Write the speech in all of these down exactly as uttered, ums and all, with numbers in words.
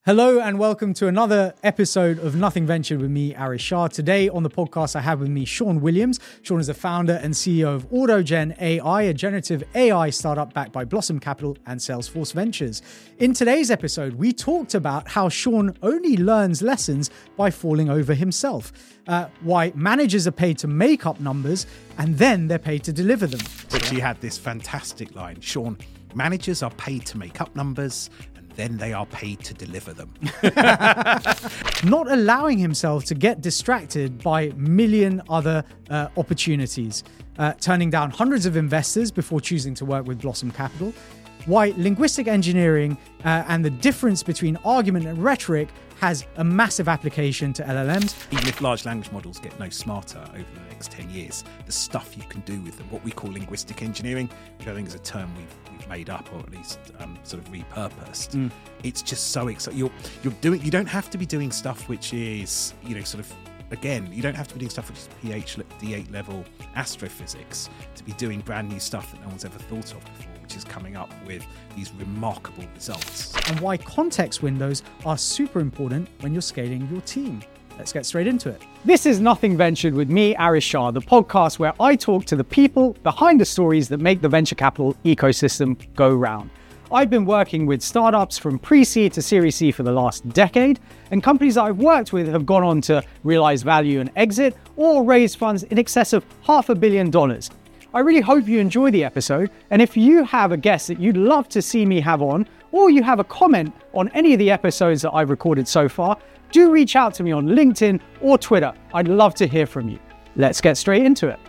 Hello and welcome to another episode of Nothing Ventured with me, Arish Shah. Today on the podcast, I have with me Sean Williams. Sean is the founder and C E O of AutoGen A I, a generative A I startup backed by Blossom Capital and Salesforce Ventures. In today's episode, we talked about how Sean only learns lessons by falling over himself, uh, why managers are paid to make up numbers and then they're paid to deliver them. But he had this fantastic line, Sean, managers are paid to make up numbers, then they are paid to deliver them. Not allowing himself to get distracted by a million other uh, opportunities. Uh, turning down hundreds of investors before choosing to work with Blossom Capital. Why linguistic engineering uh, and the difference between argument and rhetoric has a massive application to L L Ms. Even if large language models get no smarter over the next ten years, the stuff you can do with them, what we call linguistic engineering, which I think is a term we've, we've made up or at least um, sort of repurposed. Mm. It's just so exciting. You're, you're doing, you don't have to be doing stuff which is, you know, sort of, again, you don't have to be doing stuff which is PhD D eight level astrophysics to be doing brand new stuff that no one's ever thought of before, which is coming up with these remarkable results. And why context windows are super important when you're scaling your team. Let's get straight into it. This is Nothing Ventured with me, Arish Shah, the podcast where I talk to the people behind the stories that make the venture capital ecosystem go round. I've been working with startups from pre-seed to Series C for the last decade, and companies that I've worked with have gone on to realize value and exit or raise funds in excess of half a billion dollars. I really hope you enjoy the episode, and if you have a guest that you'd love to see me have on, or you have a comment on any of the episodes that I've recorded so far, do reach out to me on LinkedIn or Twitter. I'd love to hear from you. Let's get straight into it.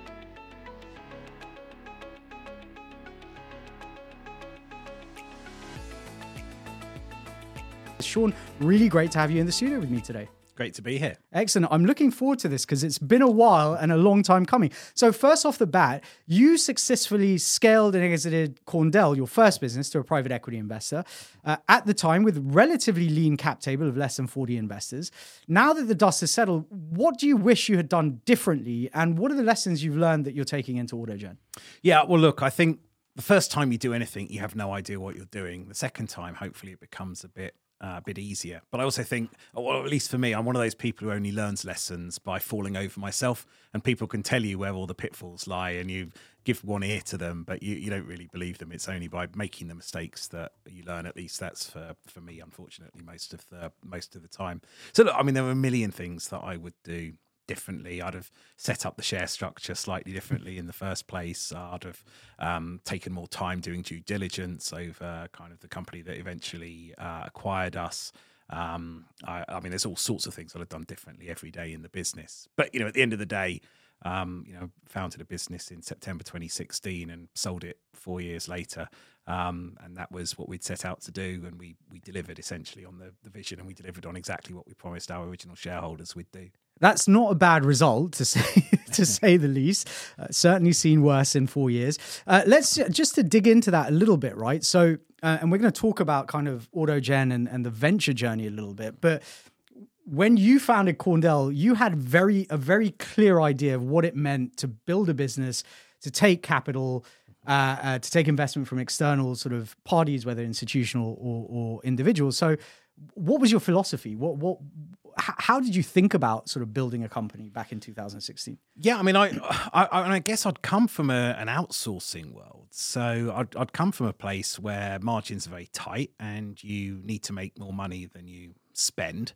Sean, really great to have you in the studio with me today. Great to be here. Excellent. I'm looking forward to this because it's been a while and a long time coming. So first off the bat, you successfully scaled and exited Corndell, your first business, to a private equity investor, uh, at the time with relatively lean cap table of less than forty investors. Now that the dust has settled, what do you wish you had done differently? And what are the lessons you've learned that you're taking into AutoGen? Yeah, well, look, I think the first time you do anything, you have no idea what you're doing. The second time, hopefully it becomes a bit Uh, a bit easier. But I also think, or at least for me, I'm one of those people who only learns lessons by falling over myself, and people can tell you where all the pitfalls lie and you give one ear to them, but you, you don't really believe them. It's only by making the mistakes that you learn. At least that's for, for me, unfortunately, most of the most of the time. So look, I mean, there were a million things that I would do differently. I'd have set up the share structure slightly differently in the first place. I'd have um, taken more time doing due diligence over kind of the company that eventually uh, acquired us. Um, I, I mean, there's all sorts of things I'd have done differently every day in the business. But, you know, at the end of the day, um, you know, founded a business in September twenty sixteen and sold it four years later. Um, and that was what we'd set out to do. And we we delivered essentially on the, the vision, and we delivered on exactly what we promised our original shareholders we'd do. That's not a bad result, to say to say the least. Uh, certainly seen worse in four years. Uh, let's just to dig into that a little bit, right? So, uh, and we're going to talk about kind of AutoGen and, and the venture journey a little bit. But when you founded Corndell, you had very a very clear idea of what it meant to build a business, to take capital, uh, uh, to take investment from external sort of parties, whether institutional or, or individuals. So, what was your philosophy? What what? How did you think about sort of building a company back in two thousand sixteen? Yeah, I mean, I I, I guess I'd come from a, an outsourcing world. So I'd, I'd come from a place where margins are very tight and you need to make more money than you spend.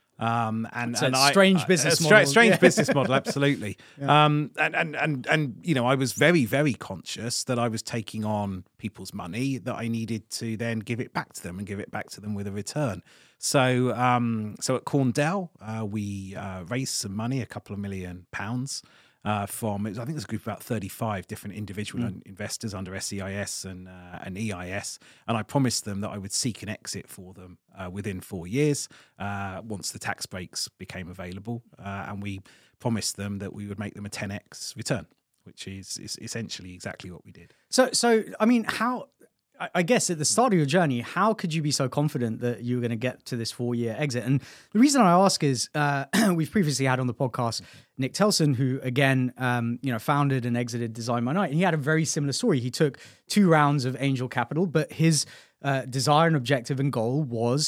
Um, and, so and it's strange I, business a, a model. Strange yeah. business model, absolutely. yeah. Um, and, and, and, and, you know, I was very, very conscious that I was taking on people's money that I needed to then give it back to them and give it back to them with a return. So, um, so at Corndell, uh, we uh, raised some money, a couple of million pounds. Uh, from, I think there's a group of about thirty-five different individual mm. investors under S E I S and uh, and E I S, and I promised them that I would seek an exit for them uh, within four years uh, once the tax breaks became available, uh, and we promised them that we would make them a ten x return, which is, is essentially exactly what we did. So, so I mean, how? I guess at the start of your journey, how could you be so confident that you were going to get to this four-year exit? And the reason I ask is uh, we've previously had on the podcast Nick Telson, who again, um, you know, founded and exited Design by Night, and he had a very similar story. He took two rounds of angel capital, but his uh, desire and objective and goal was,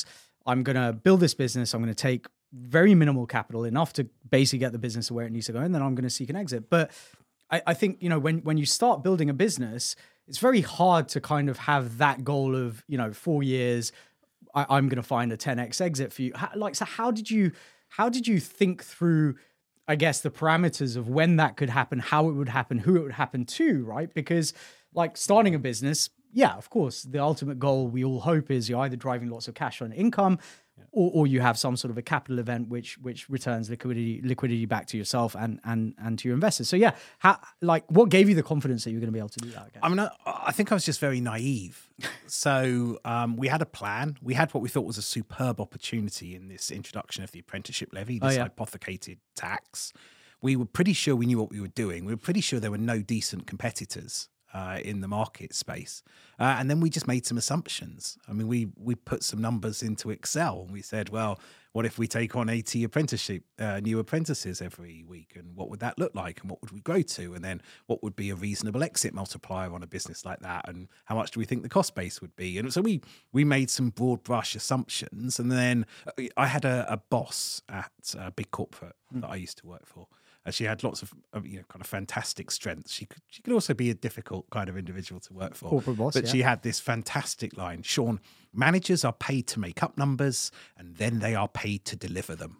I'm going to build this business. I'm going to take very minimal capital, enough to basically get the business to where it needs to go, and then I'm going to seek an exit. But I, I think, you know, when when you start building a business, it's very hard to kind of have that goal of, you know, four years, I, I'm going to find a ten X exit for you. How, like, so how did you how did you think through, I guess, the parameters of when that could happen, how it would happen, who it would happen to, right? Because like starting a business, yeah, of course, the ultimate goal we all hope is you're either driving lots of cash on income, yeah, or, or you have some sort of a capital event which which returns liquidity liquidity back to yourself and and and to your investors. So yeah, how, like what gave you the confidence that you're going to be able to do that? I guess? I mean, I, I think I was just very naive. So um, we had a plan. We had what we thought was a superb opportunity in this introduction of the apprenticeship levy, this oh, yeah. hypothecated tax. We were pretty sure we knew what we were doing. We were pretty sure there were no decent competitors Uh, in the market space. Uh, and then we just made some assumptions. I mean, we we put some numbers into Excel. We said, well, what if we take on eighty apprenticeship, uh, new apprentices every week? And what would that look like? And what would we grow to? And then what would be a reasonable exit multiplier on a business like that? And how much do we think the cost base would be? And so we we made some broad brush assumptions. And then I had a, a boss at a big corporate mm. that I used to work for. Uh, she had lots of, of, you know, kind of fantastic strengths. She could, she could also be a difficult kind of individual to work for. Corporate boss, but yeah. she had this fantastic line: Sean, managers are paid to make up numbers, and then they are paid to deliver them.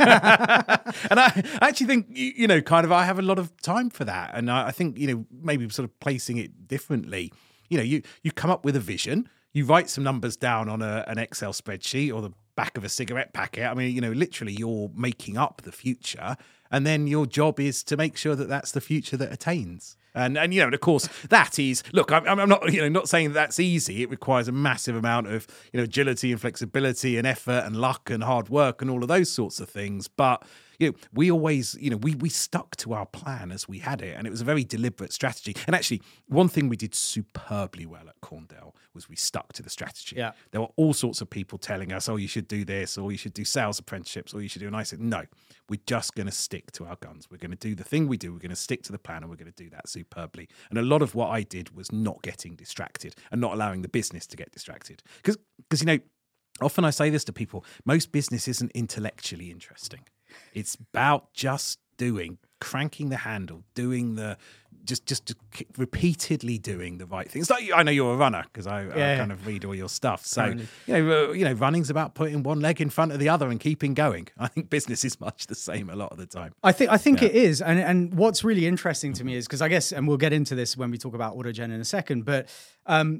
And I actually think, you know, kind of, I have a lot of time for that. And I, I think, you know, maybe sort of placing it differently. You know, you you come up with a vision, you write some numbers down on a, an Excel spreadsheet or the back of a cigarette packet. I mean, you know, literally you're making up the future. And then your job is to make sure that that's the future that attains. And, and you know, and of course, that is, look, I'm, I'm not, you know, not saying that that's easy. It requires a massive amount of, you know, agility and flexibility and effort and luck and hard work and all of those sorts of things. But, you know, we always, you know, we we stuck to our plan as we had it. And it was a very deliberate strategy. And actually, one thing we did superbly well at Corndell was we stuck to the strategy. Yeah. There were all sorts of people telling us, oh, you should do this, or you should do sales apprenticeships, or you should do, and I said, no, we're just going to stick to our guns. We're going to do the thing we do. We're going to stick to the plan, and we're going to do that superbly. And a lot of what I did was not getting distracted and not allowing the business to get distracted. Because, because you know, often I say this to people, most business isn't intellectually interesting. It's about just doing, cranking the handle, doing the, just just repeatedly doing the right things. Like, I know you're a runner because I, yeah, I yeah. kind of read all your stuff. So, Currently. you know, uh, you know, running's about putting one leg in front of the other and keeping going. I think business is much the same a lot of the time. I think I think yeah. it is. And and what's really interesting to me is, because I guess, and we'll get into this when we talk about AutoGen in a second, but um,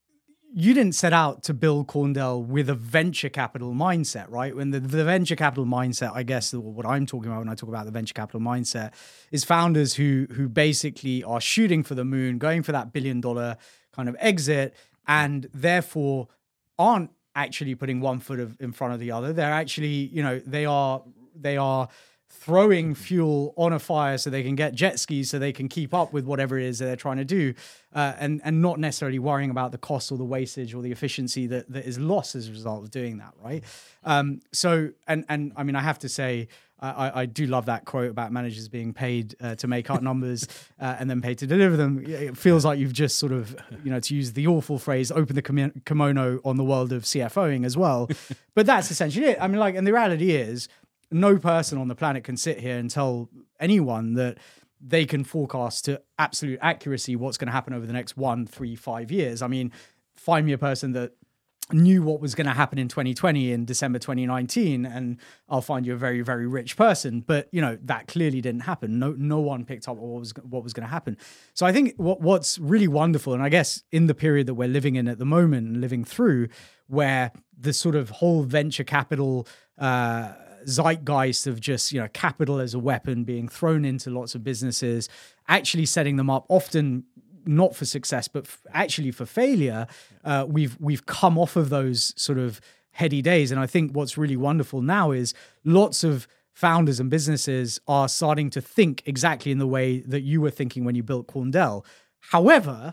you didn't set out to build Corndell with a venture capital mindset, right? When the, the venture capital mindset, I guess what I'm talking about when I talk about the venture capital mindset is founders who who basically are shooting for the moon, going for that billion dollar kind of exit, and therefore aren't actually putting one foot of, in front of the other. They're actually, you know, they are they are throwing fuel on a fire so they can get jet skis so they can keep up with whatever it is that they're trying to do, uh, and and not necessarily worrying about the cost or the wastage or the efficiency that, that is lost as a result of doing that, right? Um, so, and and I mean, I have to say, I, I do love that quote about managers being paid uh, to make up numbers uh, and then paid to deliver them. It feels like you've just sort of, you know, to use the awful phrase, open the kimono on the world of CFOing as well. But that's essentially it. I mean, like, and the reality is, no person on the planet can sit here and tell anyone that they can forecast to absolute accuracy what's going to happen over the next one, three, five years. I mean, find me a person that knew what was going to happen in twenty twenty in December twenty nineteen, and I'll find you a very, very rich person. But, you know, that clearly didn't happen. No, no one picked up what was what was going to happen. So I think what what's really wonderful, and I guess in the period that we're living in at the moment and living through, where the sort of whole venture capital uh zeitgeist of just, you know, capital as a weapon being thrown into lots of businesses, actually setting them up often not for success, but f- actually for failure. Uh, we've we've come off of those sort of heady days. And I think what's really wonderful now is lots of founders and businesses are starting to think exactly in the way that you were thinking when you built Corndell. However,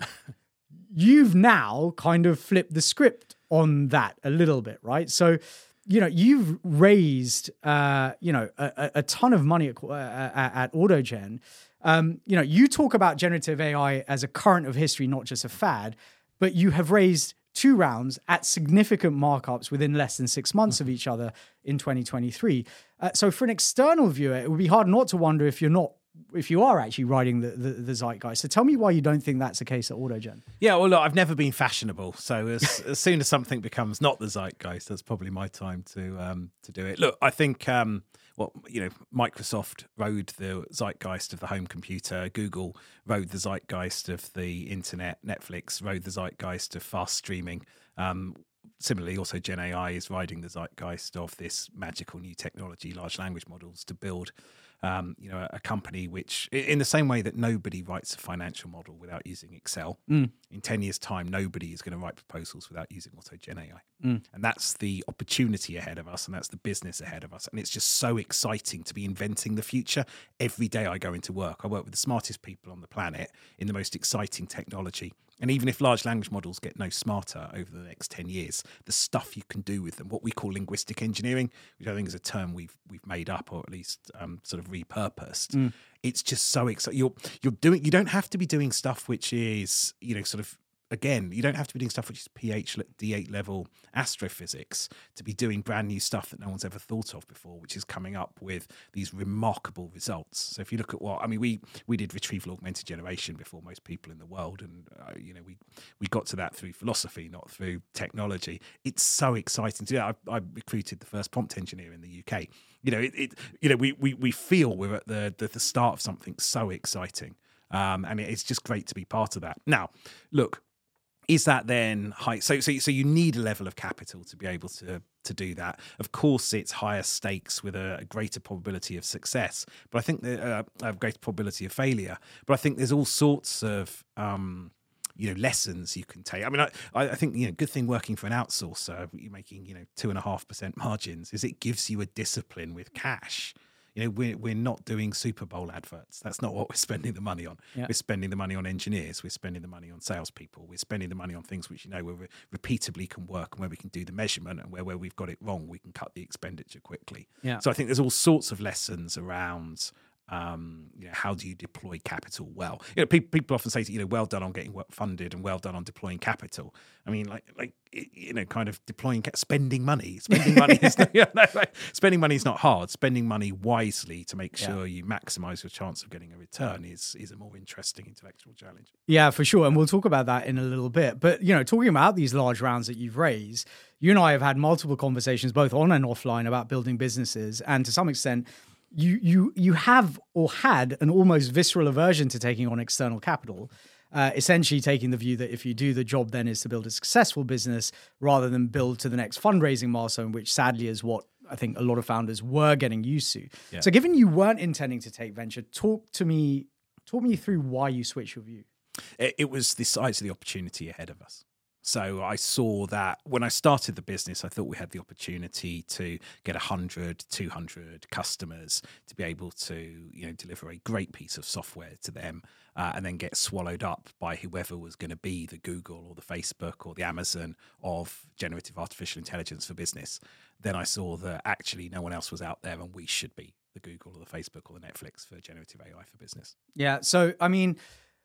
you've now kind of flipped the script on that a little bit, right? So, you know, you've raised, uh, you know, a, a ton of money at, uh, at AutoGen. Um, you know, you talk about generative A I as a current of history, not just a fad, but you have raised two rounds at significant markups within less than six months of each other in twenty twenty-three. Uh, so for an external viewer, it would be hard not to wonder if you're not, if you are actually riding the, the, the zeitgeist. So tell me why you don't think that's the case at AutoGen. Yeah, well, look, I've never been fashionable. So as, as soon as something becomes not the zeitgeist, that's probably my time to um, to do it. Look, I think... Um, Well, you know, Microsoft rode the zeitgeist of the home computer. Google rode the zeitgeist of the internet. Netflix rode the zeitgeist of fast streaming. Um, similarly, also Gen A I is riding the zeitgeist of this magical new technology, large language models, to build, um, you know, a, a company which, in the same way that nobody writes a financial model without using Excel, mm. in ten years' time, nobody is going to write proposals without using also Gen A I. Mm. And that's the opportunity ahead of us, and that's the business ahead of us. And it's just so exciting to be inventing the future. Every day I go into work, I work with the smartest people on the planet in the most exciting technology. And even if large language models get no smarter over the next ten years, the stuff you can do with them, what we call linguistic engineering, which I think is a term we've we've made up or at least um, sort of repurposed. Mm. It's just so exciting. You're you're doing. You don't have to be doing stuff which is, you know, sort of. Again, you don't have to be doing stuff which is PhD eight level astrophysics to be doing brand new stuff that no one's ever thought of before, which is coming up with these remarkable results. So if you look at what, I mean, we we did retrieval augmented generation before most people in the world. And, uh, you know, we we got to that through philosophy, not through technology. It's so exciting. So, yeah, I, I recruited the first prompt engineer in the U K. You know, it, it you know, we, we, we feel we're at the, the, the start of something so exciting. Um, and it's just great to be part of that. Now, look, is that then high? So, so, so you need a level of capital to be able to to do that. Of course, it's higher stakes with a, a greater probability of success, but I think that uh, a greater probability of failure. But I think there's all sorts of um, you know lessons you can take. I mean, I, I think you know, good thing working for an outsourcer, you're making you know two and a half percent margins, is it gives you a discipline with cash. You know, we're, we're not doing Super Bowl adverts. That's not what we're spending the money on. Yeah. We're spending the money on engineers. We're spending the money on salespeople. We're spending the money on things which, you know, where we repeatably can work and where we can do the measurement, and where, where we've got it wrong, we can cut the expenditure quickly. Yeah. So I think there's all sorts of lessons around, um, you know, how do you deploy capital well? You know, people, people often say, you know, well done on getting work funded and well done on deploying capital. I mean, like, like you know, kind of deploying, spending money. Spending money is not, you know, like, spending money is not hard. Spending money wisely to make sure yeah. you maximise your chance of getting a return is is a more interesting intellectual challenge. Yeah, for sure, and we'll talk about that in a little bit. But you know, talking about these large rounds that you've raised, you and I have had multiple conversations, both on and offline, about building businesses, and to some extent, you you you have or had an almost visceral aversion to taking on external capital. Uh, essentially taking the view that if you do the job then is to build a successful business rather than build to the next fundraising milestone, which sadly is what I think a lot of founders were getting used to. Yeah. So given you weren't intending to take venture, talk to me, talk me through why you switched your view. It, it was the size of the opportunity ahead of us. So I saw that when I started the business, I thought we had the opportunity to get one hundred, two hundred customers to be able to, you know, deliver a great piece of software to them uh, and then get swallowed up by whoever was going to be the Google or the Facebook or the Amazon of generative artificial intelligence for business. Then I saw that actually no one else was out there and we should be the Google or the Facebook or the Netflix for generative A I for business. Yeah. So, I mean,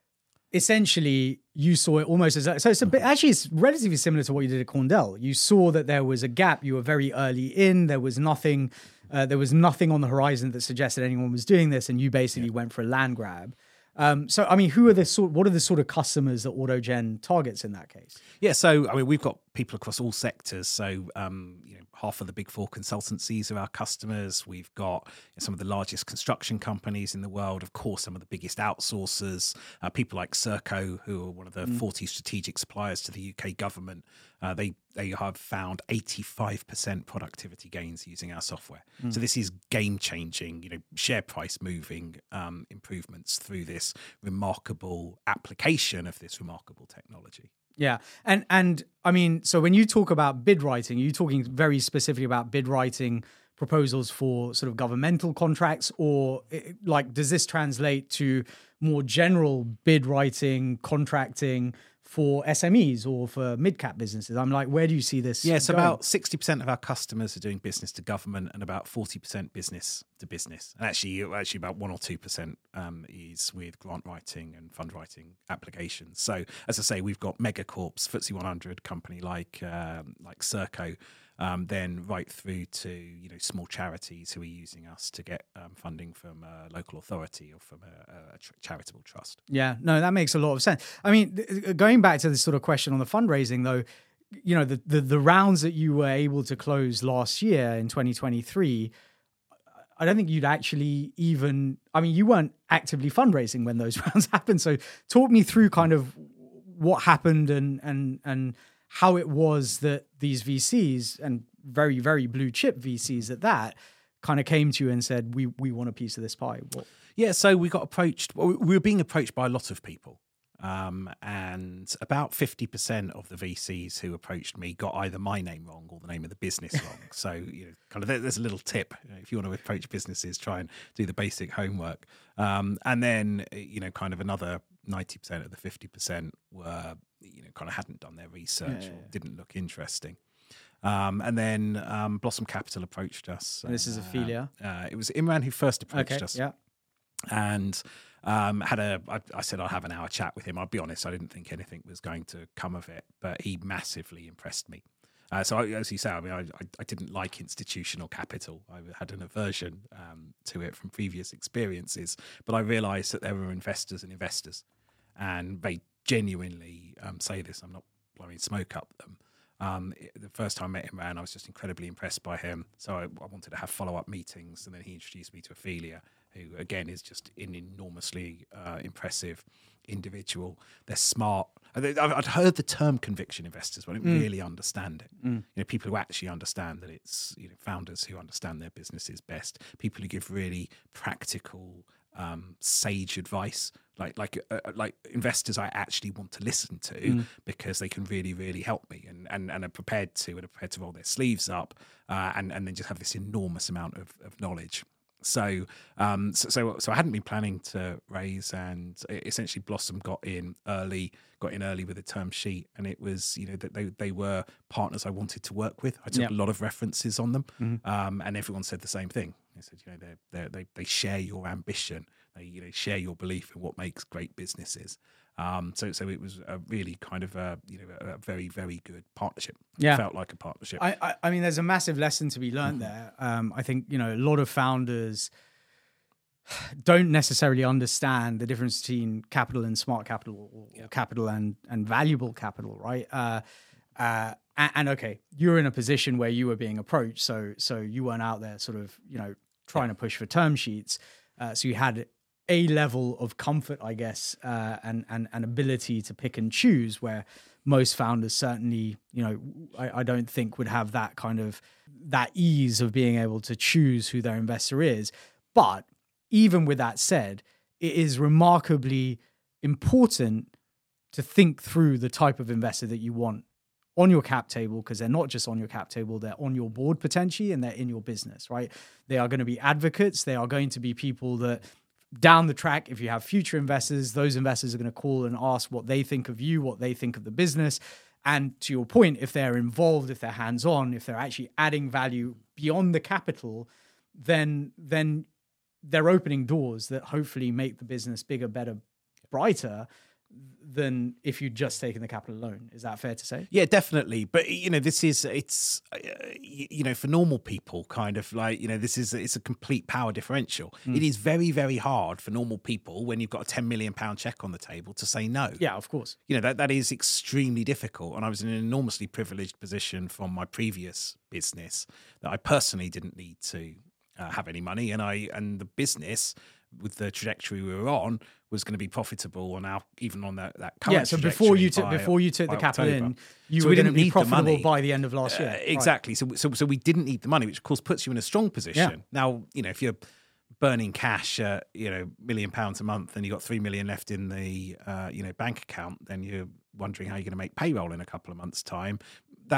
essentially, you saw it almost as a, so it's a bit, actually it's relatively similar to what you did at Corndell. You saw that there was a gap. You were very early in. There was nothing, uh, there was nothing on the horizon that suggested anyone was doing this, and you basically yeah. went for a land grab. Um, so, I mean, who are the sort? What are the sort of customers that AutoGen targets in that case? Yeah, so I mean, we've got people across all sectors. So, um, you know, half of the big four consultancies are our customers. We've got some of the largest construction companies in the world. Of course, some of the biggest outsourcers, uh, people like Serco, who are one of the mm. forty strategic suppliers to the U K government. Uh, they they have found eighty-five percent productivity gains using our software. Mm. So this is game changing, you know, share price moving um, improvements through this remarkable application of this remarkable technology. Yeah. And, and I mean, so when you talk about bid writing, are you talking very specifically about bid writing proposals for sort of governmental contracts, or like, does this translate to more general bid writing, contracting for S M Es or for mid-cap businesses? I'm like, where do you see this? Yes, going? about sixty percent of our customers are doing business to government and about forty percent business to business. And actually, actually about one or two percent um, is with grant writing and fund writing applications. So as I say, we've got megacorps, F T S E one hundred company like um, like Serco, um, then right through to you know small charities who are using us to get um, funding from a local authority or from a, a charitable trust. Yeah, no, that makes a lot of sense. I mean, th- going back to this sort of question on the fundraising, though, you know, the, the the rounds that you were able to close last year in twenty twenty-three, I don't think you'd actually even, I mean, you weren't actively fundraising when those rounds happened. So talk me through kind of what happened and and and how it was that these V Cs, and very, very blue chip V Cs at that, kind of came to you and said, we we want a piece of this pie. What? Yeah, so we got approached, well, we were being approached by a lot of people. Um, and about fifty percent of the V Cs who approached me got either my name wrong or the name of the business wrong. So, you know, kind of there's a little tip. You know, if you want to approach businesses, try and do the basic homework. Um, and then, you know, kind of another ninety percent of the fifty percent were, you know, kind of hadn't done their research yeah, yeah, yeah. or didn't look interesting. Um, and then um, Blossom Capital approached us. And this is Ophelia? Uh, uh, it was Imran who first approached okay, us. Yeah. And um, had a, I, I said I'll have an hour chat with him. I'll be honest, I didn't think anything was going to come of it, but he massively impressed me. Uh, so I, as you say, I mean, I, I, I didn't like institutional capital. I had an aversion um, to it from previous experiences, but I realised that there were investors and investors, and they genuinely um, say this. I'm not blowing smoke up them. Um, it, the first time I met Imran, I was just incredibly impressed by him. So I, I wanted to have follow-up meetings, and then he introduced me to Ophelia, who again is just an enormously uh, impressive individual. They're smart. I'd heard the term conviction investors, but I didn't mm. really understand it. Mm. You know, people who actually understand that it's you know founders who understand their businesses best, people who give really practical, um, sage advice. Like like uh, like investors I actually want to listen to mm. because they can really really help me and, and, and are prepared to and are prepared to roll their sleeves up uh, and and then just have this enormous amount of, of knowledge. So, um, so so so I hadn't been planning to raise, and essentially Blossom got in early, got in early with a term sheet, and it was you know that they they were partners I wanted to work with. I took yep. a lot of references on them, mm-hmm. um, and everyone said the same thing. They said you know they they they share your ambition, they you know share your belief in what makes great businesses. Um, so, so it was a really kind of a you know a very very good partnership. Yeah, it felt like a partnership. I, I, I mean, there's a massive lesson to be learned mm-hmm. there. Um, I think you know a lot of founders don't necessarily understand the difference between capital and smart capital, or yeah. capital and and valuable capital, right? Uh, uh, and, and okay, you're in a position where you were being approached, so so you weren't out there sort of you know trying yeah. to push for term sheets. Uh, so you had a level of comfort, I guess, uh, and and and ability to pick and choose, where most founders certainly, you know, I, I don't think would have that kind of that ease of being able to choose who their investor is. But even with that said, it is remarkably important to think through the type of investor that you want on your cap table, because they're not just on your cap table, they're on your board potentially, and they're in your business, right? They are going to be advocates. They are going to be people that down the track, if you have future investors, those investors are going to call and ask what they think of you, what they think of the business. And to your point, if they're involved, if they're hands-on, if they're actually adding value beyond the capital, then then they're opening doors that hopefully make the business bigger, better, brighter than if you'd just taken the capital alone. Is that fair to say? Yeah, definitely. But, you know, this is, it's, uh, you know, for normal people, kind of like, you know, this is, it's a complete power differential. Mm. It is very, very hard for normal people when you've got a ten million pound check on the table to say no. Yeah, of course. You know, that that is extremely difficult. And I was in an enormously privileged position from my previous business that I personally didn't need to uh, have any money. And I, and the business, with the trajectory we were on, was going to be profitable on our even on that that current yeah. So before you took before you took the capital in, you so were we going to didn't be need profitable the money. by the end of last year. Uh, exactly. Right. So so so we didn't need the money, which of course puts you in a strong position. Yeah. Now you know if you're burning cash, uh, you know, million pounds a month, and you got three million left in the uh, you know bank account, then you're wondering how you're going to make payroll in a couple of months' time. That's a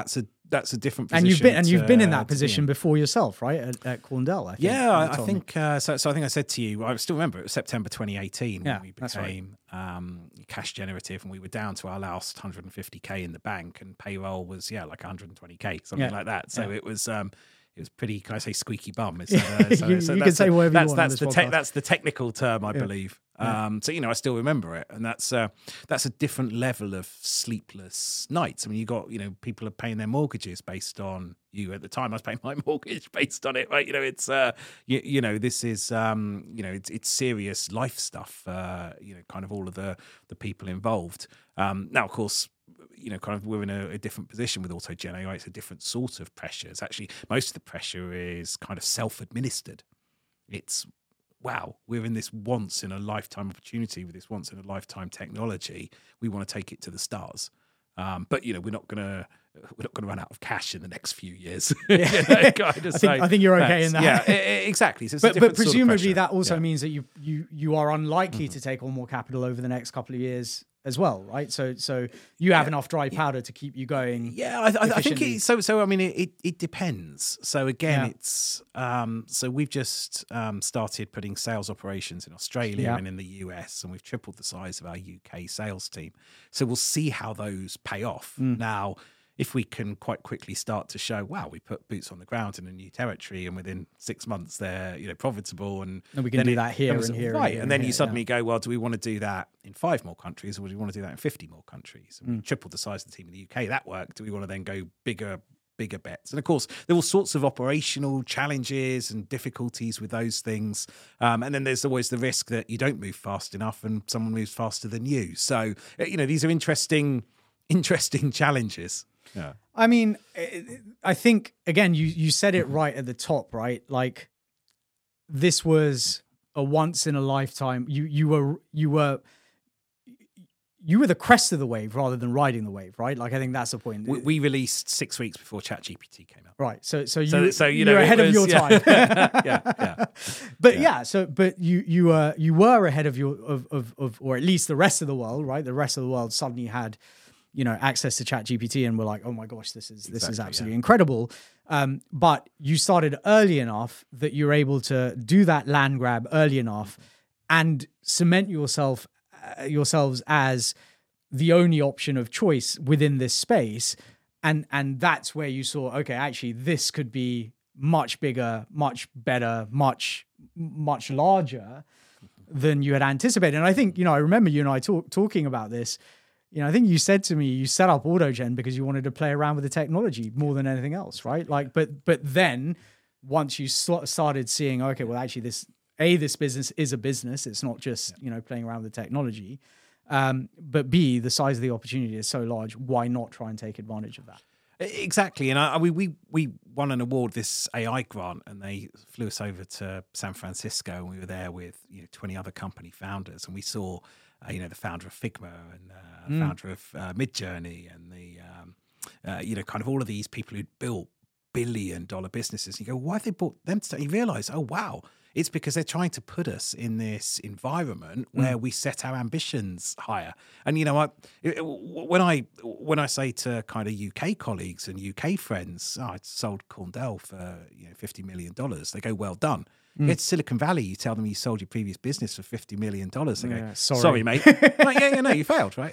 that's a different position. And you've been and you've to, been in that uh, position before yourself, right? At, at Corndell, I think. Yeah, I, I told think uh, so. So I think I said to you, I still remember it was September twenty eighteen Yeah, when we that's right. became um, cash generative, and we were down to our last one hundred fifty K in the bank, and payroll was yeah like one hundred twenty K, something Yeah. like that. So Yeah. it was. Um, It was pretty. Can I say squeaky bum? It's, uh, so, You- so you that's can say the- whatever you that's, want on That's this the podcast. that's the technical term, I Yeah. believe. Yeah. Um, so you know, I still remember it, and that's uh, that's a different level of sleepless nights. I mean, you got you know people are paying their mortgages based on you. At the time, I was paying my mortgage based on it. Right? You know, it's uh, you, you know this is um, you know it's it's serious life stuff. Uh, you know, kind of all of the the people involved. Um, now, of course. You know, kind of we're in a, a different position with AutoGen A I. It's a different sort of pressure. It's actually most of the pressure is kind of self-administered. It's wow, we're in this once in a lifetime opportunity with this once in a lifetime technology. We want to take it to the stars. Um, but you know, we're not gonna we're not gonna run out of cash in the next few years. Yeah. You know, kind of I think so I think you're okay in that. Yeah, e- e- exactly. So it's a But, but different sort of presumably pressure. that also Yeah. means that you you you are unlikely Mm-hmm. to take on more capital over the next couple of years as well, right? So so you have enough dry powder to keep you going. Yeah, I, I, I think efficiently. it, so. So I mean, it, it, it depends. So again, Yeah. it's um, so we've just um, started putting sales operations in Australia Yeah. and in the U S, and we've tripled the size of our U K sales team. So we'll see how those pay off. Mm. Now, if we can quite quickly start to show, wow, we put boots on the ground in a new territory, and within six months they're you know profitable, and And we can then do it- that here then and it's- here and right? here And and then here, you suddenly yeah. go, well, do we want to do that in five more countries, or do we want to do that in fifty more countries? And Mm. we tripled the size of the team in the U K. That worked. Do we want to then go bigger, bigger bets? And of course, there are all sorts of operational challenges and difficulties with those things. Um, and then there's always the risk that you don't move fast enough, and someone moves faster than you. So uh, you know, these are interesting, interesting challenges. Yeah. I mean, I- I think again, you you said it right at the top, right? Like this was a once in a lifetime. You you were you were you were the crest of the wave rather than riding the wave, right? Like I think that's the point. We, we released six weeks before ChatGPT came out. Right. So so you So, so you you know, were it ahead of was- your yeah. time. yeah, yeah. But Yeah. yeah. so but you you were you were ahead of your of, of of or at least the rest of the world, right? The rest of the world suddenly had, you know, access to ChatGPT and were like, oh my gosh, this is this is Exactly, absolutely yeah. incredible. Um, but you started early enough that you're able to do that land grab early enough and cement yourself uh, yourselves as the only option of choice within this space. And and that's where you saw, okay, actually this could be much bigger, much better, much much larger than you had anticipated. And I think, you know, I remember you and I talk, talking about this. You know, I think you said to me, you set up AutoGen because you wanted to play around with the technology more than anything else, right? Like, but but then once you sort- started seeing, okay, well, actually, this a this business is a business. It's not just you know playing around with the technology. Um, but B, the size of the opportunity is so large. Why not try and take advantage of that? Exactly, and I, we we we won an award, this A I grant, and they flew us over to San Francisco, and we were there with you know twenty other company founders, and we saw uh, you know the founder of Figma and uh, Mm. founder of uh, Midjourney, and the um, uh, you know kind of all of these people who'd built billion dollar businesses. And you go, why have they bought them? To, you realize, oh wow. It's because they're trying to put us in this environment where mm. we set our ambitions higher. And you know, I when I when I say to kind of U K colleagues and U K friends, oh, I sold Corndell for you know fifty million dollars. They go, well done. Mm. You go to Silicon Valley, you tell them you sold your previous business for fifty million dollars. They yeah, go, sorry. sorry, mate. Like, yeah, yeah, no, you failed, right?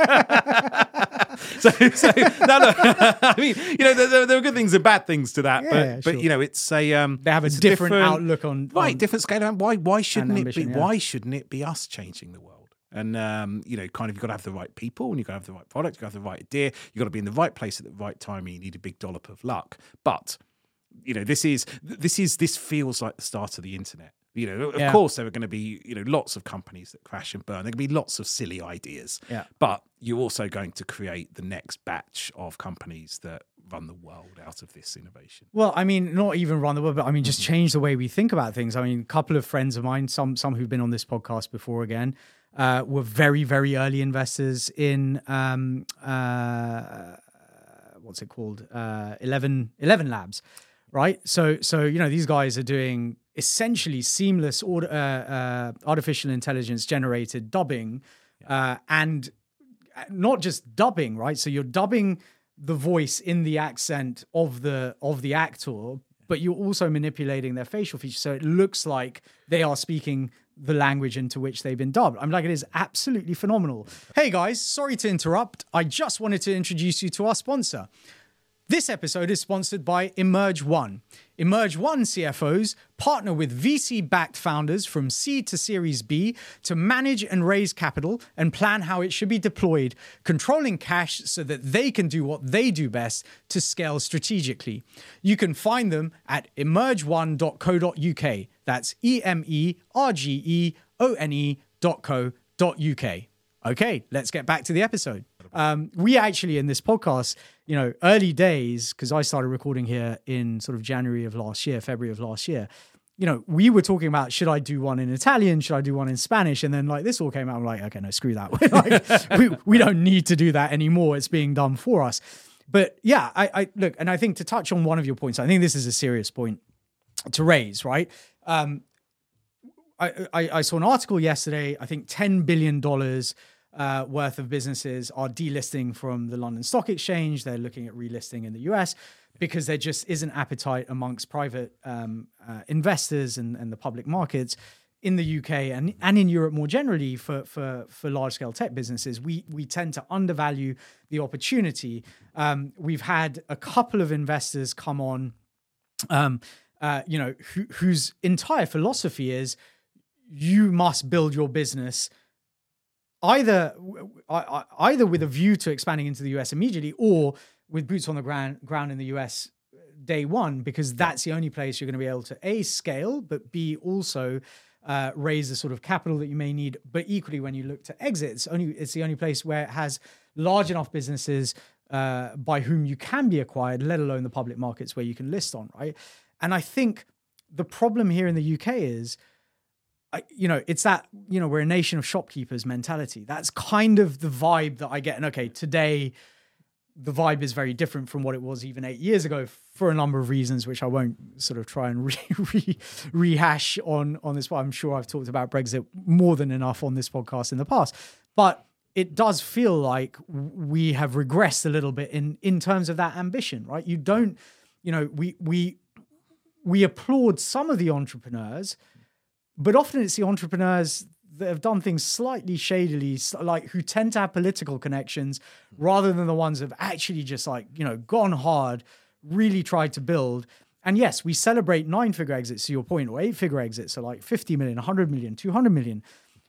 so, so no, no. I mean, you know, there, there are good things and bad things to that, Yeah, but yeah, but sure. you know, it's a um, They have a it's different, outlook on right, on, different scale. Why why shouldn't it ambition, be? yeah. Why shouldn't it be us changing the world? And um, you know, kind of, you've got to have the right people, and you've got to have the right product, you've got to have the right idea, you've got to be in the right place at the right time, and you need a big dollop of luck. But you know, this is this is this feels like the start of the internet. You know, of Yeah. course, there are going to be you know lots of companies that crash and burn. There can be lots of silly ideas, Yeah. but you're also going to create the next batch of companies that run the world out of this innovation. Well, I mean, not even run the world, but I mean, just Mm-hmm. change the way we think about things. I mean, a couple of friends of mine, some some who've been on this podcast before again, uh, were very, very early investors in, um, uh, what's it called? Uh, eleven, eleven Labs, right? So, so you know, these guys are doing essentially seamless order, uh, uh, artificial intelligence generated dubbing, uh, and not just dubbing, right? So you're dubbing the voice in the accent of the of the actor, but you're also manipulating their facial features, so it looks like they are speaking the language into which they've been dubbed. I'm like, it is absolutely phenomenal. Hey guys, sorry to interrupt. I just wanted to introduce you to our sponsor. This episode is sponsored by Emerge One. Emerge One C F Os partner with V C-backed founders from seed to Series B to manage and raise capital and plan how it should be deployed, controlling cash so that they can do what they do best to scale strategically. You can find them at emerge one dot co dot U K. That's E M E R G E O N E dot co dot U K. Okay, let's get back to the episode. Um, we actually, in this podcast, you know, early days, because I started recording here in sort of January of last year, February of last year, you know, we were talking about, should I do one in Italian? Should I do one in Spanish? And then like this all came out. I'm like, okay, no, screw that. like, we, we don't need to do that anymore. It's being done for us. But yeah, I, I look, and I think to touch on one of your points, I think this is a serious point to raise, right? Um, I, I, I saw an article yesterday, I think ten billion dollars uh, worth of businesses are delisting from the London Stock Exchange. They're looking at relisting in the U S because there just isn't appetite amongst private um, uh, investors and, and the public markets in the U K and, and in Europe more generally for, for, for large-scale tech businesses. We, we tend to undervalue the opportunity. Um, we've had a couple of investors come on, um, uh, you know, who, whose entire philosophy is you must build your business either either with a view to expanding into the U S immediately or with boots on the ground ground in the U S day one, because that's the only place you're going to be able to A, scale, but B, also uh, raise the sort of capital that you may need. But equally, when you look to exit, it's only it's the only place where it has large enough businesses uh, by whom you can be acquired, let alone the public markets where you can list on, right? And I think the problem here in the U K is, I, you know, it's that, you know, we're a nation of shopkeepers mentality. That's kind of the vibe that I get. And okay, today, the vibe is very different from what it was even eight years ago for a number of reasons, which I won't sort of try and re- re- rehash on, on this. But I'm sure I've talked about Brexit more than enough on this podcast in the past. But it does feel like we have regressed a little bit in, in terms of that ambition, right? You don't, you know, we we we applaud some of the entrepreneurs, but often it's the entrepreneurs that have done things slightly shadily, like who tend to have political connections rather than the ones that have actually just like, you know, gone hard, really tried to build. And yes, we celebrate nine-figure exits to your point, or eight-figure exits, so like fifty million, one hundred million, two hundred million.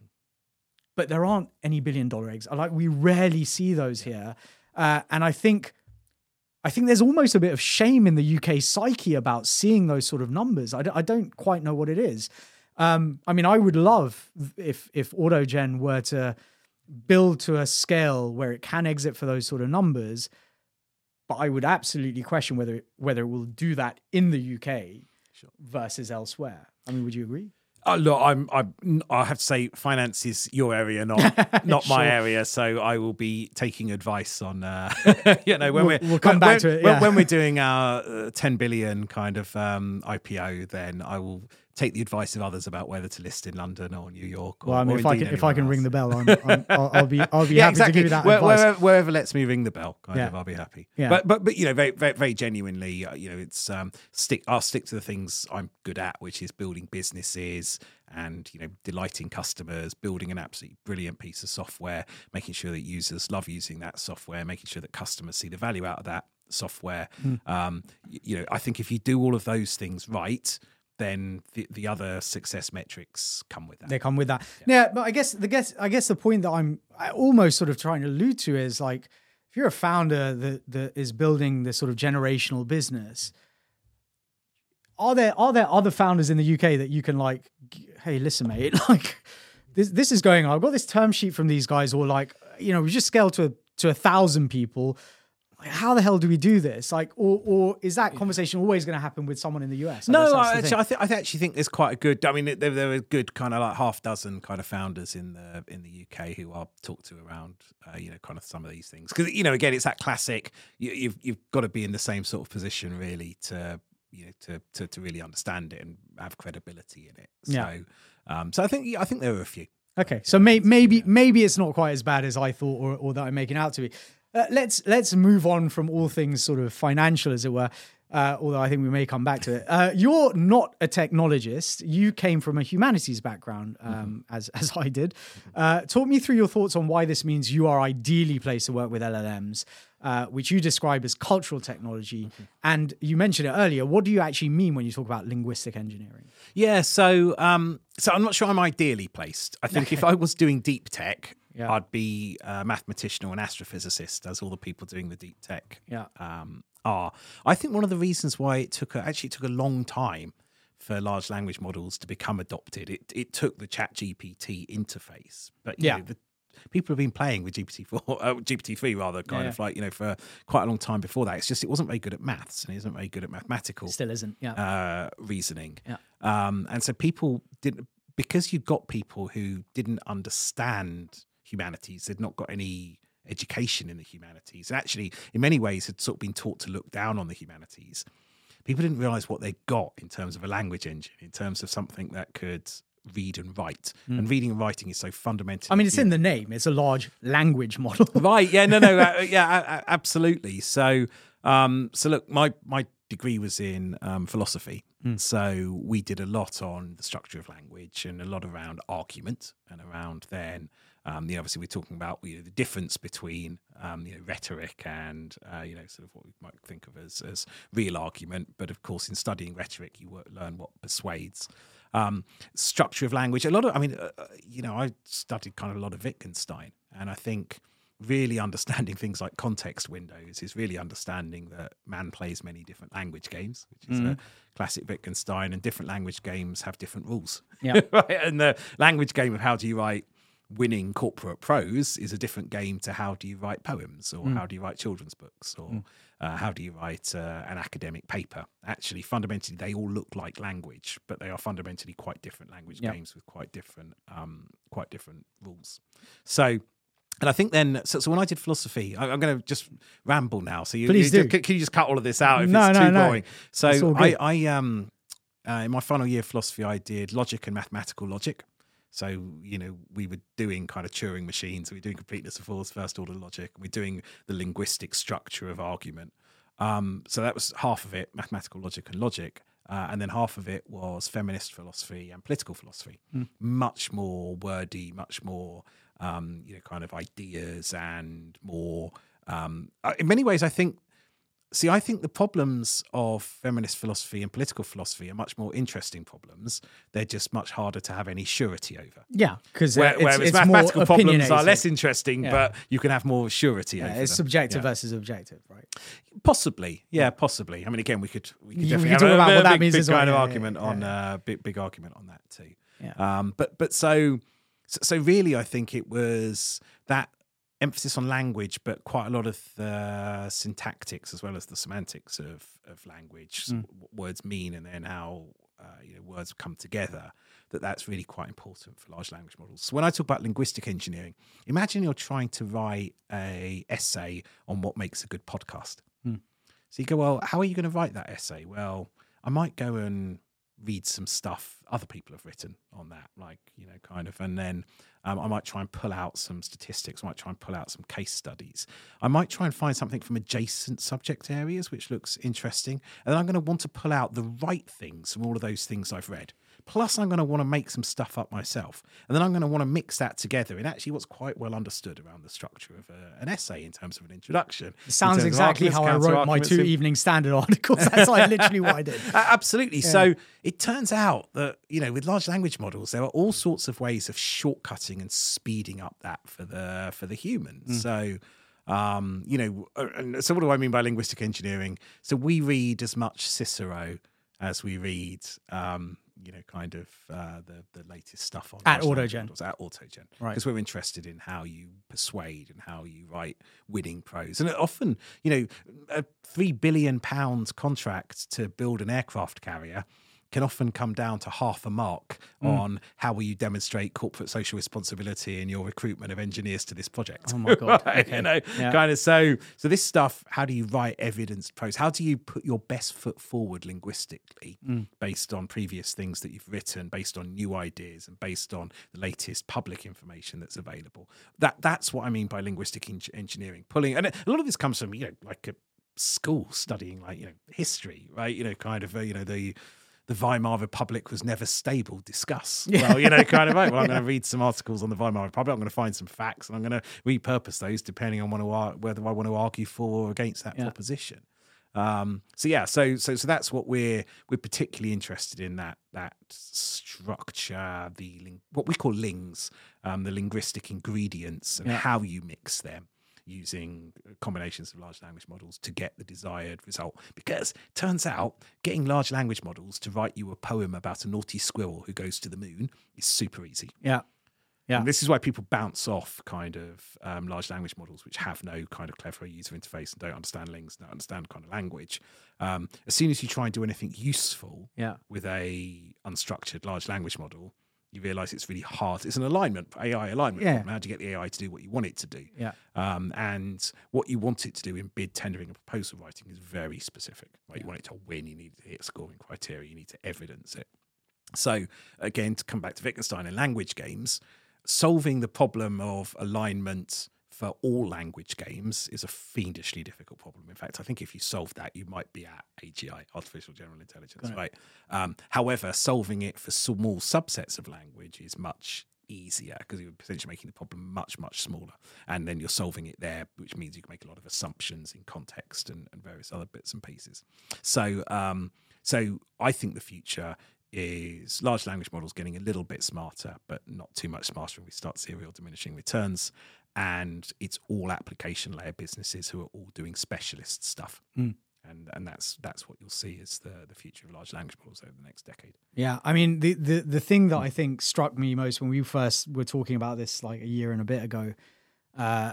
But there aren't any billion-dollar exits. Like we rarely see those here. Uh, and I think I think there's almost a bit of shame in the U K psyche about seeing those sort of numbers. I, d- I don't quite know what it is. Um, I mean, I would love if if AutoGen were to build to a scale where it can exit for those sort of numbers, but I would absolutely question whether whether it will do that in the U K sure. versus elsewhere. I mean, would you agree? Oh, look, I'm, I'm, I have to say, finance is your area, not not sure. my area. So I will be taking advice on, uh, you know, when we'll, we're we'll come when, back when, to it. Yeah. When, when we're doing our uh, ten billion kind of um, I P O, then I will take the advice of others about whether to list in London or New York. Or, well, I mean, or if I can, if I can else. ring the bell, I'm, I'm, I'll, I'll be, I'll be yeah, happy exactly. to give you that Where, advice. wherever, wherever lets me ring the bell, kind yeah. of, I'll be happy. Yeah. But, but, but you know, very, very, very genuinely, uh, you know, it's um, stick. I'll stick to the things I'm good at, which is building businesses and, you know, delighting customers, building an absolutely brilliant piece of software, making sure that users love using that software, making sure that customers see the value out of that software. Mm. Um, you, you know, I think if you do all of those things right, then the, the other success metrics come with that. They come with that. Yeah, yeah but I guess the guess I guess the point that I'm I almost sort of trying to allude to is like, if you're a founder that that is building this sort of generational business, are there are there other founders in the U K that you can like, hey, listen, mate, like this this is going on. I've got this term sheet from these guys, or like, you know, we just scaled to to a thousand people. Like, how the hell do we do this? Like, or or is that conversation always going to happen with someone in the U S? No, I, actually, I, th- I actually think there's quite a good. I mean, there, there are good kind of like half dozen kind of founders in the in the U K who I'll talk to around, uh, you know, kind of some of these things. Because, you know, again, it's that classic. You, you've you've got to be in the same sort of position really to you know to to to really understand it and have credibility in it. So, yeah. um, so I think I think there are a few. Okay, so may, maybe maybe it's not quite as bad as I thought, or, or that I'm making out to be. Uh, let's let's move on from all things sort of financial, as it were. Uh, although I think we may come back to it. Uh, you're not a technologist. You came from a humanities background, um, mm-hmm. as as I did. Uh, talk me through your thoughts on why this means you are ideally placed to work with L L Ms, uh, which you describe as cultural technology. Mm-hmm. And you mentioned it earlier. What do you actually mean when you talk about linguistic engineering? Yeah, so um, so I'm not sure I'm ideally placed. I think if I was doing deep tech, yeah. I'd be a mathematician or an astrophysicist, as all the people doing the deep tech yeah. um, are. I think one of the reasons why it took a, actually it took a long time for large language models to become adopted, it it took the ChatGPT interface, but you yeah. know, the, people have been playing with G P T four, uh, G P T three rather, kind yeah. of like you know for quite a long time before that. It's just it wasn't very good at maths and it isn't very good at mathematical. It still isn't. Yeah. Uh, reasoning. Yeah. Um, and so people didn't because you got people who didn't understand humanities. They'd not got any education in the humanities, and actually in many ways had sort of been taught to look down on the humanities. People didn't realize what they got in terms of a language engine, in terms of something that could read and write. Mm. And reading and writing is so fundamental. I mean, it's in the name. It's a large language model. Right. Yeah, no, no. uh, yeah, absolutely. So, um, so look, my, my degree was in um, philosophy. Mm. So we did a lot on the structure of language and a lot around argument and around then Um, you know, obviously, we're talking about you know, the difference between um, you know, rhetoric and uh, you know, sort of what we might think of as, as real argument. But of course, in studying rhetoric, you learn what persuades. Um, structure of language. A lot of, I mean, uh, you know, I studied kind of a lot of Wittgenstein, and I think really understanding things like context windows is really understanding that man plays many different language games, which is mm. a classic Wittgenstein, and different language games have different rules. Yeah, right? And the language game of how do you write winning corporate prose is a different game to how do you write poems, or mm. how do you write children's books, or mm. uh, how do you write uh, an academic paper. Actually, fundamentally, they all look like language, but they are fundamentally quite different language yep. games with quite different, um, quite different rules. So, and I think then, so, so when I did philosophy, I, I'm going to just ramble now. So you, Please you, do. Can, can you just cut all of this out if no, it's no, too no. boring? So I, I, um, uh, in my final year of philosophy, I did logic and mathematical logic. So, you know, we were doing kind of Turing machines. We were doing completeness of force, first order logic. We're doing the linguistic structure of argument. Um, so that was half of it, mathematical logic and logic. Uh, and then half of it was feminist philosophy and political philosophy. Mm. Much more wordy, much more, um, you know, kind of ideas and more, um, in many ways, I think, See, I think the problems of feminist philosophy and political philosophy are much more interesting problems. They're just much harder to have any surety over. Yeah, because Where, it's, whereas it's mathematical more problems are less interesting, yeah. but you can have more surety yeah, over it's them. subjective yeah. versus objective, right? Possibly, yeah, possibly. I mean, again, we could we could You, definitely we have talk a, about a what that big, means big as well. kind of yeah, argument yeah, on yeah. uh, big big argument on that too. Yeah. Um, but but so so really, I think it was that emphasis on language, but quite a lot of the syntactics as well as the semantics of, of language, mm. what words mean, and then how uh, you know, words come together, that that's really quite important for large language models. So when I talk about linguistic engineering, imagine you're trying to write a essay on what makes a good podcast. Mm. So you go, well, how are you going to write that essay? Well, I might go and read some stuff other people have written on that, like, you know, kind of, and then um, I might try and pull out some statistics, I might try and pull out some case studies. I might try and find something from adjacent subject areas, which looks interesting. And then I'm going to want to pull out the right things from all of those things I've read. Plus, I'm going to want to make some stuff up myself. And then I'm going to want to mix that together in actually what's quite well understood around the structure of a, an essay in terms of an introduction. It sounds exactly how I wrote my two Evening Standard articles. That's like literally what I did. Absolutely. Yeah. So it turns out that, you know, with large language models, there are all sorts of ways of shortcutting and speeding up that for the for the humans. Mm. So, um, you know, and so what do I mean by linguistic engineering? So we read as much Cicero as we read, um, you know, kind of uh, the the latest stuff on at AutoGen. Models, at AutoGen, right? Because we're interested in how you persuade and how you write winning prose. And often, you know, a three billion pounds contract to build an aircraft carrier can often come down to half a mark mm. on how will you demonstrate corporate social responsibility in your recruitment of engineers to this project. Oh my God. Right? Okay. You know, yeah. kind of so, so this stuff, how do you write evidence prose? How do you put your best foot forward linguistically mm. based on previous things that you've written, based on new ideas and based on the latest public information that's available? That That's what I mean by linguistic en- engineering, pulling, and a lot of this comes from, you know, like a school studying like, you know, history, right? You know, kind of, uh, you know, the, the Weimar Republic was never stable, discuss. Yeah. Well, you know, kind of, right, well, I'm going to read some articles on the Weimar Republic. I'm going to find some facts and I'm going to repurpose those depending on whether I want to argue for or against that yeah. proposition. Um, so yeah, so so so that's what we're we're particularly interested in, that that structure, the ling- what we call lings, um, the linguistic ingredients, and yeah. how you mix them using combinations of large language models to get the desired result. Because it turns out getting large language models to write you a poem about a naughty squirrel who goes to the moon is super easy. Yeah. Yeah. And this is why people bounce off kind of um, large language models which have no kind of clever user interface and don't understand links, don't understand kind of language. Um, as soon as you try and do anything useful yeah. with a unstructured large language model, you realize it's really hard. It's an alignment, A I alignment. Yeah. How do you get the A I to do what you want it to do? Yeah. Um, and what you want it to do in bid tendering and proposal writing is very specific. Right? Yeah. You want it to win. You need to hit scoring criteria. You need to evidence it. So again, to come back to Wittgenstein and language games, solving the problem of alignment for all language games is a fiendishly difficult problem. In fact, I think if you solve that, you might be at A G I, Artificial General Intelligence, right? Um, however, solving it for small subsets of language is much easier because you're potentially making the problem much, much smaller. And then you're solving it there, which means you can make a lot of assumptions in context and, and various other bits and pieces. So, um, so I think the future is large language models getting a little bit smarter, but not too much smarter when we start to see real diminishing returns. And it's all application layer businesses who are all doing specialist stuff. Mm. And and that's that's what you'll see as the, the future of large language models over the next decade. Yeah, I mean, the, the, the thing that I think struck me most when we first were talking about this like a year and a bit ago, uh,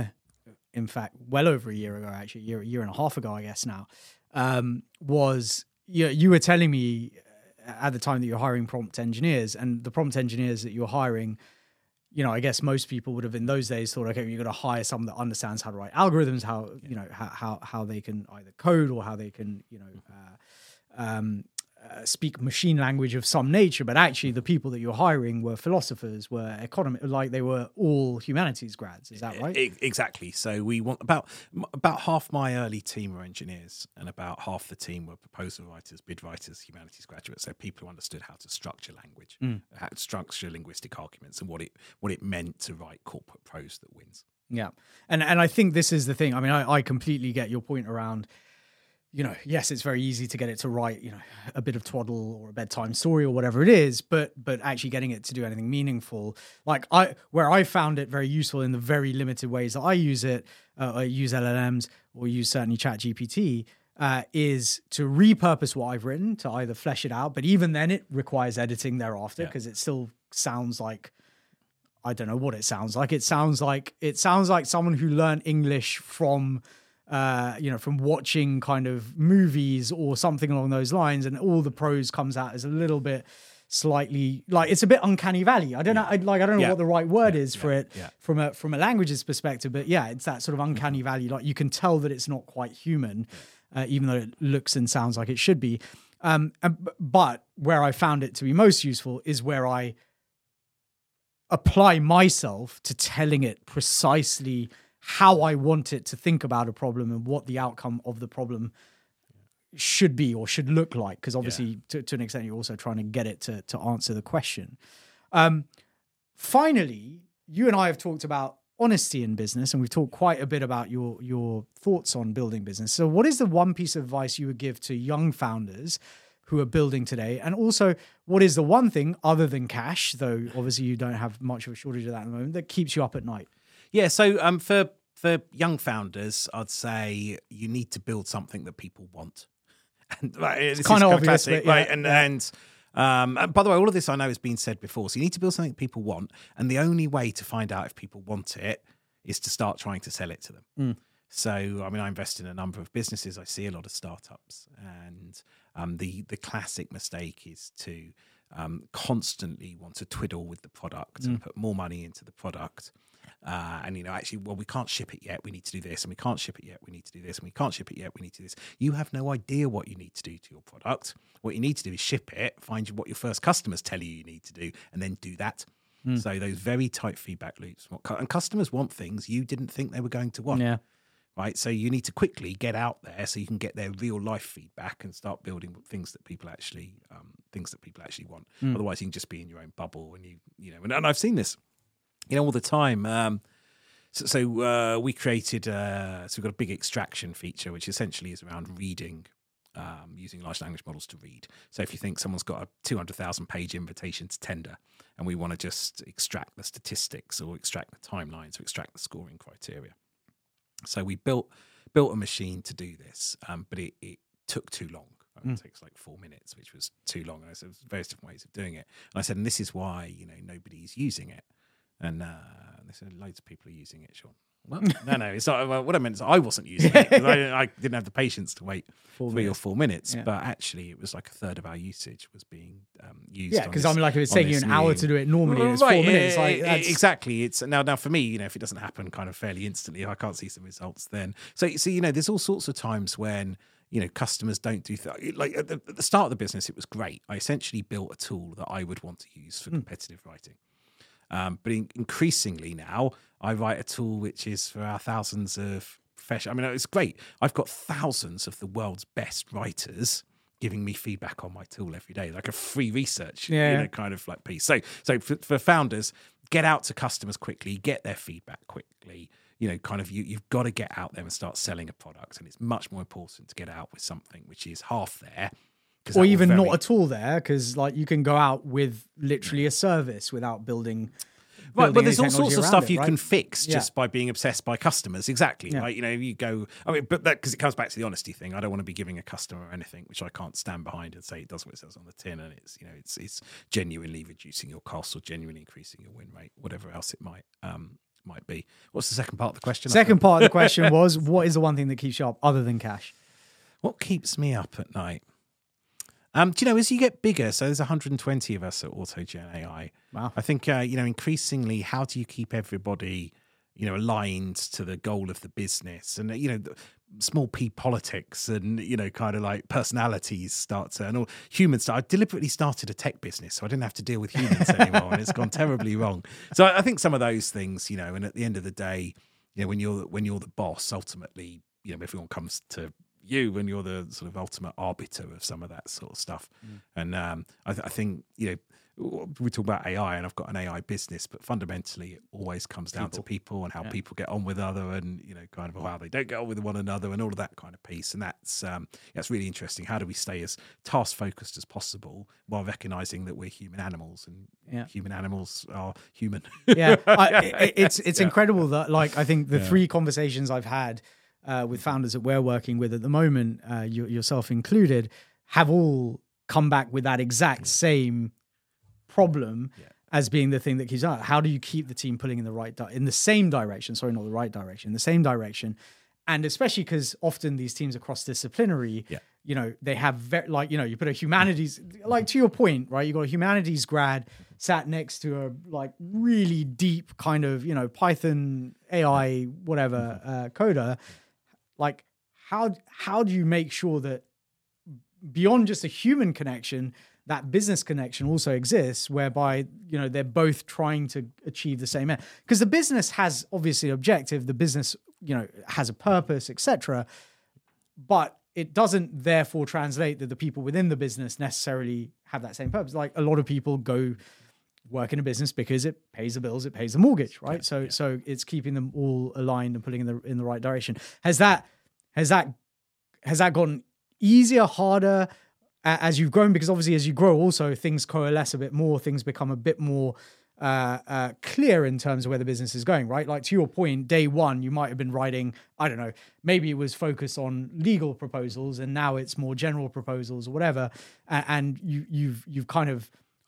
in fact, well over a year ago, actually, a year, a year and a half ago, I guess now, um, was you, you were telling me at the time that you're hiring prompt engineers, and the prompt engineers that you're hiring, you know, I guess most people would have in those days thought, okay, you're going to hire someone that understands how to write algorithms, how, you know, how, how, how they can either code or how they can, you know, uh, um, uh, speak machine language of some nature. But actually the people that you're hiring were philosophers, were economists, like they were all humanities grads. Is that right? Exactly. So we want about, about half my early team were engineers and about half the team were proposal writers, bid writers, humanities graduates. So people who understood how to structure language, mm. how to structure linguistic arguments and what it, what it meant to write corporate prose that wins. Yeah. And, and I think this is the thing. I mean, I, I completely get your point around, you know, yes, it's very easy to get it to write, you know, a bit of twaddle or a bedtime story or whatever it is, but but actually getting it to do anything meaningful, like I, where I found it very useful in the very limited ways that I use it, uh, I use L L Ms or use certainly ChatGPT, uh, is to repurpose what I've written to either flesh it out, but even then it requires editing thereafter because yeah. it still sounds like, I don't know what it sounds like. It sounds like it sounds like someone who learned English from. Uh, you know, from watching kind of movies or something along those lines, and all the prose comes out as a little bit slightly like it's a bit uncanny valley. I don't yeah. know, I, like I don't know yeah. what the right word yeah. is for yeah. it yeah. from a from a language's perspective, but yeah, it's that sort of uncanny valley. Like you can tell that it's not quite human, uh, even though it looks and sounds like it should be. Um, and, but where I found it to be most useful is where I apply myself to telling it precisely how I want it to think about a problem and what the outcome of the problem should be or should look like. Because obviously, yeah. to, to an extent, you're also trying to get it to, to answer the question. Um, finally, you and I have talked about honesty in business, and we've talked quite a bit about your, your thoughts on building business. So what is the one piece of advice you would give to young founders who are building today? And also, what is the one thing other than cash, though obviously you don't have much of a shortage of that at the moment, that keeps you up at night? Yeah, so um, for for young founders, I'd say you need to build something that people want. And right, it's kind of obvious, classic, yeah, right? And yeah. and um, and by the way, all of this I know has been said before. So you need to build something people want, and the only way to find out if people want it is to start trying to sell it to them. Mm. So, I mean, I invest in a number of businesses. I see a lot of startups, and um, the the classic mistake is to um, constantly want to twiddle with the product mm. and put more money into the product. Uh, and, you know, actually, well, we can't ship it yet. We need to do this. And we can't ship it yet. We need to do this. And we can't ship it yet. We need to do this. You have no idea what you need to do to your product. What you need to do is ship it, find what your first customers tell you you need to do, and then do that. Mm. So those very tight feedback loops. And customers want things you didn't think they were going to want. Yeah. Right. So you need to quickly get out there so you can get their real life feedback and start building things that people actually, um, things that people actually want. Mm. Otherwise, you can just be in your own bubble. And you, you know, and, and I've seen this, you know, all the time. Um, so so uh, we created, uh, so we've got a big extraction feature, which essentially is around reading, um, using large language models to read. So if you think someone's got a two hundred thousand page invitation to tender, and we want to just extract the statistics or extract the timelines or extract the scoring criteria. So we built built a machine to do this, um, but it, it took too long. I mean, mm. It takes like four minutes, which was too long. And I said, there's various different ways of doing it. And I said, and this is why, you know, nobody's using it. And, uh, and they said, loads of people are using it, Sean. Well, no, no, it's not. Well, what I meant is I wasn't using it because I, I didn't have the patience to wait four three minutes. or four minutes. Yeah. But actually, it was like a third of our usage was being um, used. Yeah, because I mean, like if it's taking you an new... hour to do it normally, well, it's right, four minutes. Like, that's... Exactly. It's now now for me, you know, if it doesn't happen kind of fairly instantly, if I can't see some results, then so so you know, there's all sorts of times when you know customers don't do th- like at the, at the start of the business, it was great. I essentially built a tool that I would want to use for mm. competitive writing. Um, but in, increasingly now, I write a tool which is for our thousands of professionals. I mean, it's great. I've got thousands of the world's best writers giving me feedback on my tool every day, like a free research, yeah. you know, kind of like piece. So, so for, for founders, get out to customers quickly, get their feedback quickly. You know, kind of you, you've got to get out there and start selling a product, and it's much more important to get out with something which is half there. Or even very... not at all there, because like you can go out with literally a service without building. Right, but there's all sorts of stuff it, you right? can fix yeah. just by being obsessed by customers. Exactly, yeah. right? You know, you go. I mean, but that because it comes back to the honesty thing. I don't want to be giving a customer anything which I can't stand behind and say it does what it says on the tin, and it's you know it's it's genuinely reducing your costs or genuinely increasing your win rate, whatever else it might um might be. What's the second part of the question? Second part of the question was, what is the one thing that keeps you up other than cash? What keeps me up at night? Um, do you know, as you get bigger, so there's one hundred twenty of us at AutoGen A I. Wow. I think, uh, you know, increasingly, how do you keep everybody, you know, aligned to the goal of the business? And, you know, small p politics and, you know, kind of like personalities start to, and all humans start. I deliberately started a tech business so I didn't have to deal with humans anymore, and it's gone terribly wrong. So I think some of those things, you know, and at the end of the day, you know, when you're when you're the boss, ultimately, you know, everyone comes to you when you're the sort of ultimate arbiter of some of that sort of stuff. Mm. And um, I, th- I think, you know, we talk about A I and I've got an A I business, but fundamentally it always comes down people. to people and how yeah. people get on with other and, you know, kind of how they don't get on with one another and all of that kind of piece. And that's, um, that's really interesting. How do we stay as task focused as possible while recognizing that we're human animals and yeah. human animals are human? Yeah. I, it, it's, it's yeah. incredible that like, I think the yeah. three conversations I've had Uh, with founders that we're working with at the moment, uh, you, yourself included, have all come back with that exact same problem yeah. as being the thing that keeps out. How do you keep the team pulling in the right di- in the same direction? Sorry, not the right direction, the same direction. And especially because often these teams are cross-disciplinary, yeah. you know, they have very, like, you know, you put a humanities, like to your point, right? You got a humanities grad sat next to a like really deep kind of, you know, Python, A I, whatever, uh, coder. Like, how how do you make sure that beyond just a human connection, that business connection also exists, whereby, you know, they're both trying to achieve the same end? Because the business has obviously an objective, the business, you know, has a purpose, et cetera. But it doesn't therefore translate that the people within the business necessarily have that same purpose. Like a lot of people go work in a business because it pays the bills, it pays the mortgage, right? Yeah, so, yeah. so it's keeping them all aligned and pulling in the in the right direction. Has that has that has that gotten easier, harder as you've grown? Because obviously, as you grow, also things coalesce a bit more. Things become a bit more uh, uh, clear in terms of where the business is going, right? Like to your point, day one, you might have been writing, I don't know, maybe it was focused on legal proposals, and now it's more general proposals or whatever. And you, you've you've kind of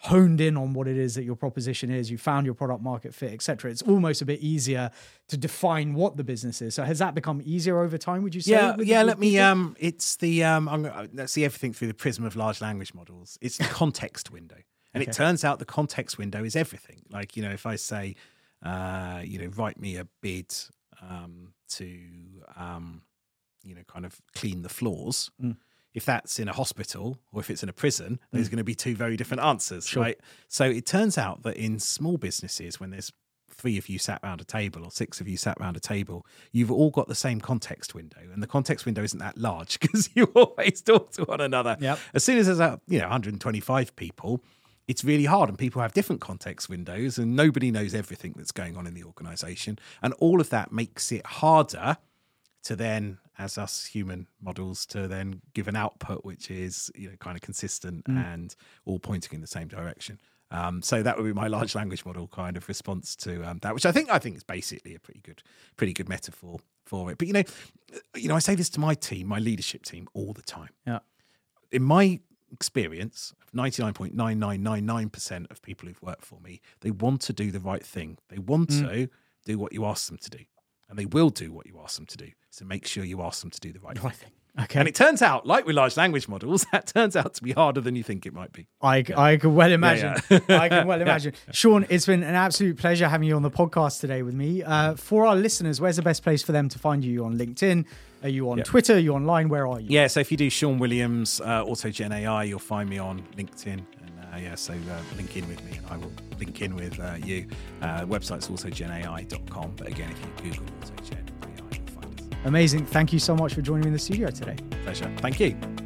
honed in on what it is that your proposition is, you found your product market fit, et cetera, it's almost a bit easier to define what the business is. So has that become easier over time, would you say? Yeah, with, yeah. with Let me. people? Um, it's the um. I'm gonna, let's see everything through the prism of large language models. It's the context window, and Okay. it turns out the context window is everything. Like, you know, if I say, uh, you know, write me a bid um, to, um, you know, kind of clean the floors. Mm. If that's in a hospital or if it's in a prison, there's going to be two very different answers, Sure. right? So it turns out that in small businesses, when there's three of you sat around a table or six of you sat around a table, you've all got the same context window, and the context window isn't that large because you always talk to one another. Yep. As soon as there's a, you know, one hundred twenty-five people, it's really hard, and people have different context windows, and nobody knows everything that's going on in the organization, and all of that makes it harder to then, as us human models, to then give an output which is, you know, kind of consistent Mm. and all pointing in the same direction. Um, so that would be my large language model kind of response to um, that, which I think I think is basically a pretty good, pretty good metaphor for it. But you know, you know, I say this to my team, my leadership team, all the time. Yeah. In my experience, ninety-nine point nine nine nine nine percent of people who've worked for me, they want to do the right thing. They want Mm. to do what you ask them to do, and they will do what you ask them to do. So make sure you ask them to do the right Right thing. thing. Okay. And it turns out, like with large language models, that turns out to be harder than you think it might be. I, I can well imagine. yeah. I can well imagine. Sean, it's been an absolute pleasure having you on the podcast today with me. Uh, for our listeners, where's the best place for them to find you? You on LinkedIn? Are you on Yeah. Twitter? Are you online? Where are you? Yeah, so if you do Sean Williams, uh, AutoGen A I, you'll find me on LinkedIn. And uh, yeah, so uh, link in with me and I will link in with uh, you. Uh, website's autogen A I dot com. But again, if you Google AutoGen A I, you'll find us. Amazing. Thank you so much for joining me in the studio today. Pleasure. Thank you.